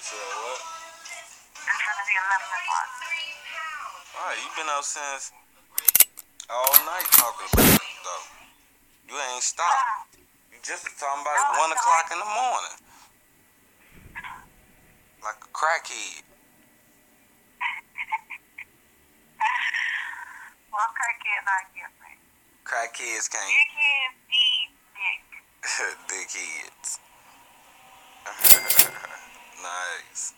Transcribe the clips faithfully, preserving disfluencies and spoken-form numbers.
said what? It's gonna be eleven o'clock. Alright, you been out since all night talking about it, though. You ain't stopped. You just was talking about it one o'clock in the morning. Like a crackhead. Well, crackheads are different. Crackheads can't. You can't feed dick. Dickheads. Nice.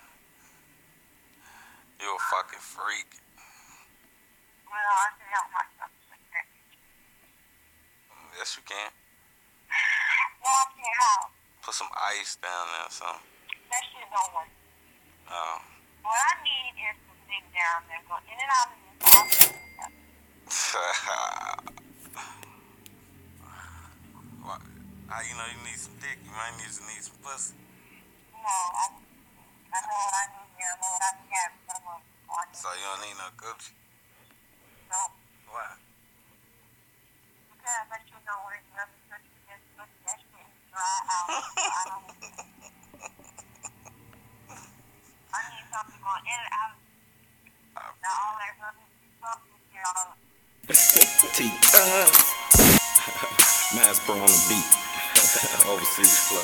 You a fucking freak. Well, I can help myself with that. Yes, you can. Well, I can't help. Put some ice down there or something. That shit don't work. Oh. What I need is to sit down there, go in and out of this office. What? How you know you need some dick? You might need to need some pussy. No, I, I know what I need here. I know what I can have. So you don't need no Gucci? No. Why? Because that shit don't work. Nothing such as this. That shit is dry out. I don't I need something going in and out. Now all that rubbish stuff is here all T-Time. Masbro on the beat. Overseas flow.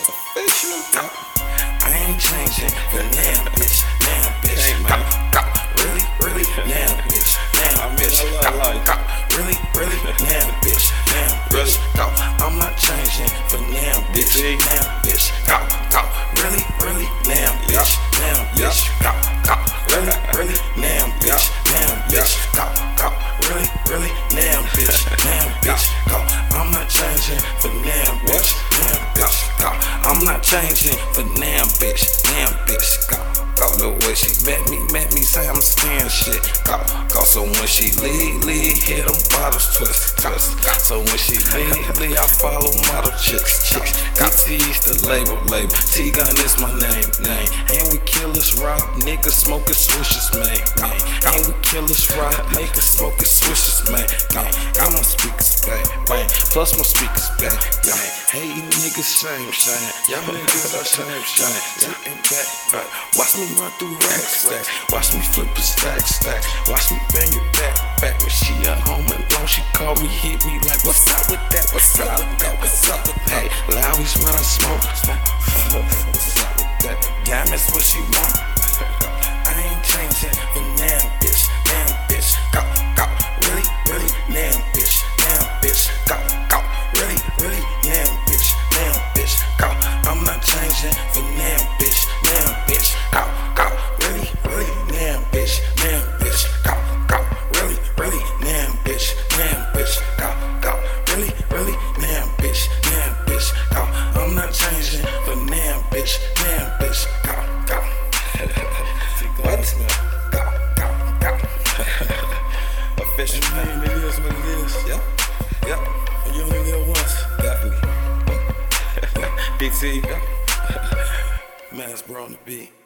I ain't changing the damn bitch. Damn bitch. Hey, man. Go, go. Really, really, damn bitch. Damn bitch. Go, go. Really, really, damn bitch. Damn bitch. Go. I'm not changing for damn bitch. Damn bitch. Go, go. Really, really, damn bitch. Damn bitch. Go, go. Really, really, damn bitch. Damn bitch. Go, go. Really, really, damn bitch. Damn bitch. Go. I'm not changing for damn bitch. Damn bitch. Go. I'm not changing for damn bitch. Damn bitch. Go. Go. The way she met me, met me, say I'm staying shit. Go. Go. So when she leave, leave, hit them bottles twist, twist. So when she leave, leave, I follow model chicks, chicks. D T's the label, label. T-Gun is my name, name. And we killers rob, niggas smoking swishes, man, man. And we killers rob, niggas smoking swishes, man, man. Got my speakers bang, bang. Plus my speakers bang, bang. Hey, you niggas shame, shame. Y'all niggas are shame, shame. Sitting back, back. Watch me run through racks, stacks. Watch me flip a stack, stack. Watch me bang it back, back. When she at home alone, she call me, hit me like, what's up with that? What's up with that? What's up with that? Hey, Lowry's when I smoke, smoke. What's up with that? Diamonds what she want. I ain't changing for damn bitch, damn bitch. Go, go, really, really, damn bitch, damn bitch. Go, go, really, really, damn bitch, damn bitch. Go, I'm not changing for damn bitch, damn bitch. Go, go, really, really, damn bitch, damn bitch. Go, go, really, really, damn bitch, damn bitch. Go, go, really, really, damn bitch, damn bitch. Go, I'm not changing for damn bitch, damn bitch. Go, go. What? Go, go, go. Official, man. It is what it is. Yep. Yep. And you only live once. Definitely. B T. Yep. Masbro on the beat.